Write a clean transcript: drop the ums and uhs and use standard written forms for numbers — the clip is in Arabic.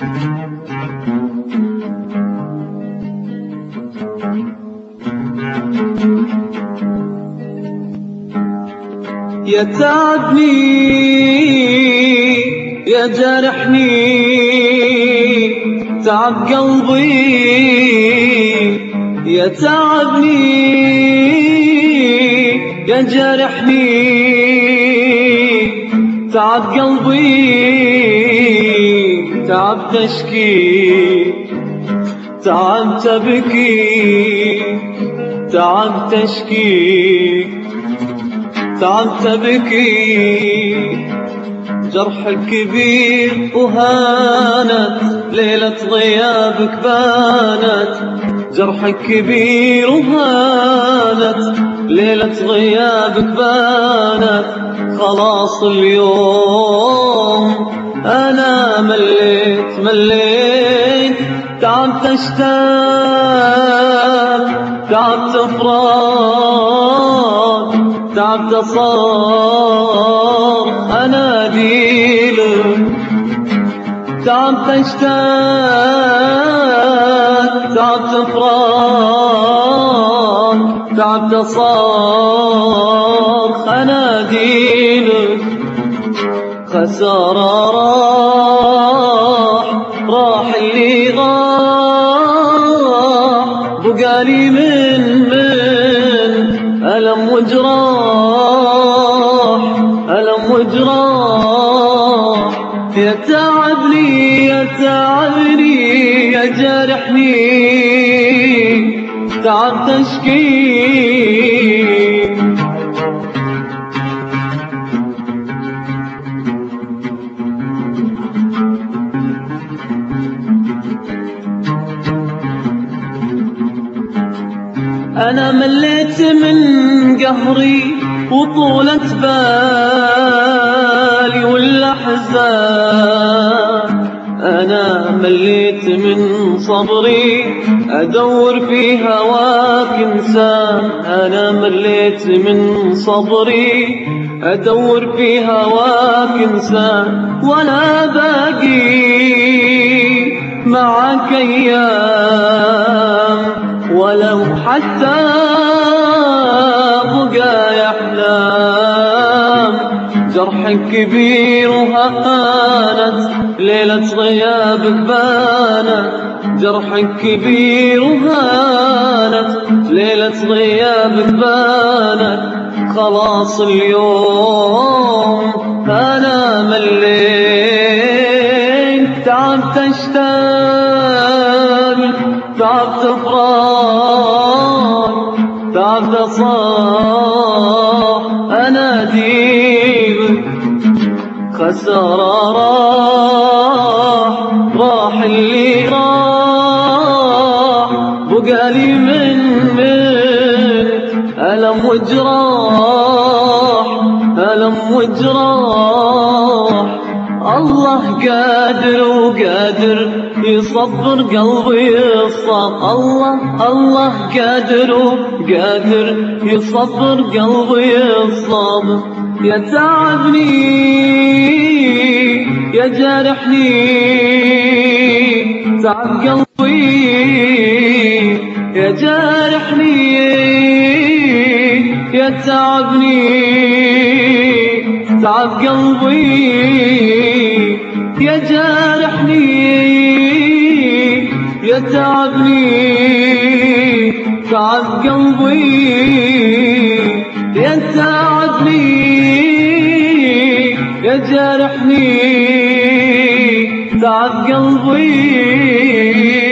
يتعبني يجرحني تعب قلبي، يتعبني يجرحني تعب قلبي، تعب تشكي تعب تبكي، تعب تشكي تعب تبكي. جرحك كبير وهانت ليلة غيابك بانت، جرحك كبير وهانت ليلة غيابك بانت. خلاص اليوم أنا مليت تعبت أشتاق تعبت أفراق تعبت أصار أناديلك، تعبت أشتاق تعبت أفراق تعبت أصار أناديلك. خسارة راح اللي راح، بقالي من ألم وجراح ألم وجراح. يتعبني يجرحني تعب تشكي. أنا مليت من قهري وطولة بالي والأحزان، أنا مليت من صبري أدور في هواك إنسان، أنا مليت من صبري أدور في هواك إنسان. ولا باقي معك أيام ولو حتى بقى أحلام. جرحك كبير وهانت ليلة غيابك بانت، جرحك كبير وهانت ليلة غيابك بانت. خلاص اليوم أنا مليت تعبت أشتاق تعبت أفراق تعبت أصاح أناديلك. خسارة راح اللي راح، بقالي من ألم وجراح ألم وجراح. الله قادر وقادر يصبر قلبي الصاب، الله قادر وقادر يصبر قلبي الصاب. يتعبني يجرحني تعب قلبي، يجرحني يتعبني تعب قلبي، يجرحني يتعبني تعب قلبي، يتعبني يجرحني تعب قلبي.